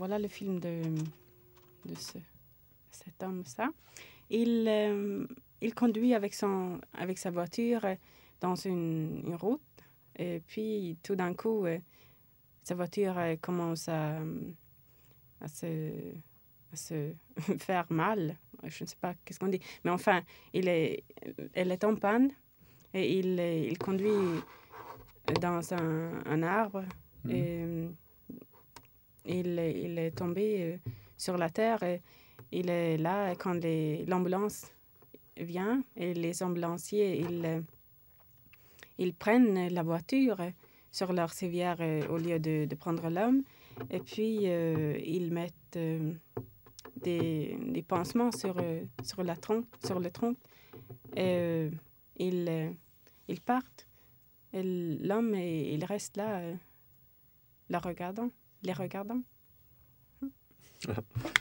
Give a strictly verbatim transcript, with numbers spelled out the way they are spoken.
voilà le film de, de ce, cet homme, ça. Il, euh, il conduit avec, son, avec sa voiture dans une, une route. Et puis, tout d'un coup, euh, sa voiture euh, commence à, à, se, à se faire mal. Je ne sais pas qu'est-ce qu'on dit. Mais enfin, il est, elle est en panne et il, il conduit dans un, un arbre. Mhm. Et il, il est tombé sur la terre. Et il est là quand les, l'ambulance vient et les ambulanciers, ils, ils prennent la voiture sur leur civière euh, au lieu de, de prendre l'homme. Et puis, euh, ils mettent euh, des, des pansements sur, euh, sur, la tronc, sur le tronc. Et euh, ils, euh, ils partent. Et l'homme, il reste là, euh, la regardant, les regardant.